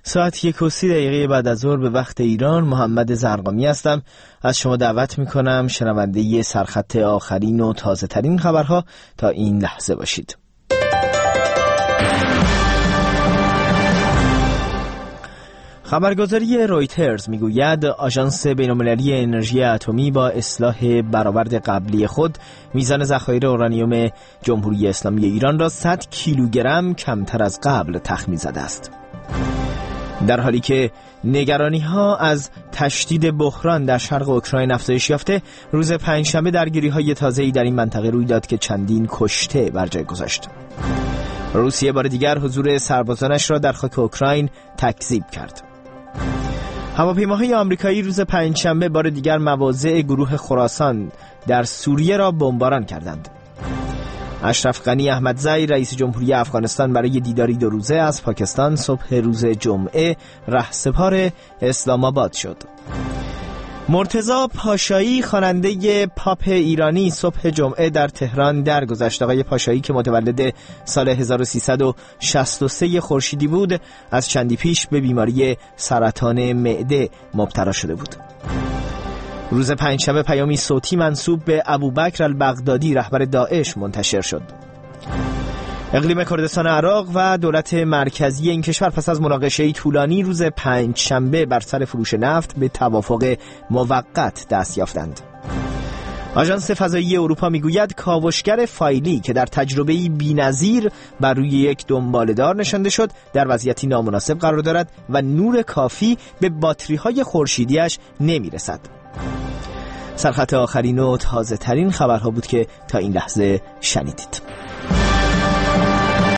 ساعت 1:30 بعد از ظهر به وقت ایران. محمد زرقامی هستم. از شما دعوت میکنم شنونده سرخط آخرین و تازه ترین خبرها تا این لحظه باشید. خبرگزاری رویترز میگوید آژانس بین‌المللی انرژی اتمی با اصلاح برآورد قبلی خود میزان ذخایر اورانیوم جمهوری اسلامی ایران را 100 کیلوگرم کمتر از قبل تخمین زده است. در حالی که نگرانی‌ها از تشدید بحران در شرق اوکراین افزایش یافته، روز پنجشنبه درگیری‌های تازه‌ای در این منطقه روی داد که چندین کشته بر جای گذاشت. روسیه بار دیگر حضور سربازانش را در خاک اوکراین تکذیب کرد. هواپیماهای آمریکایی روز پنجشنبه بار دیگر مواضع گروه خراسان در سوریه را بمباران کردند. اشرف غنی احمدزی رئیس جمهوری افغانستان برای دیداری 2 روزه از پاکستان صبح روز جمعه رهسپار اسلام آباد شد. مرتضی پاشایی خواننده پاپ ایرانی صبح جمعه در تهران درگذشت. آقای پاشایی که متولد سال 1363 خورشیدی بود، از چندی پیش به بیماری سرطان معده مبتلا شده بود. روز پنجشنبه پیامی صوتی منسوب به ابوبکر البغدادی رهبر داعش منتشر شد. اقلیم کردستان عراق و دولت مرکزی این کشور پس از مناقشه‌ای طولانی روز پنجشنبه بر سر فروش نفت به توافق موقت دست یافتند. آژانس فضایی اروپا میگوید کاوشگر فایلی که در تجربه‌ای بی‌نظیر بر روی یک دنباله‌دار نشانده شد، در وضعیتی نامناسب قرار دارد و نور کافی به باتری‌های خورشیدی‌اش نمی‌رسد. سرخط آخرین و تازه ترین خبرها بود که تا این لحظه شنیدید.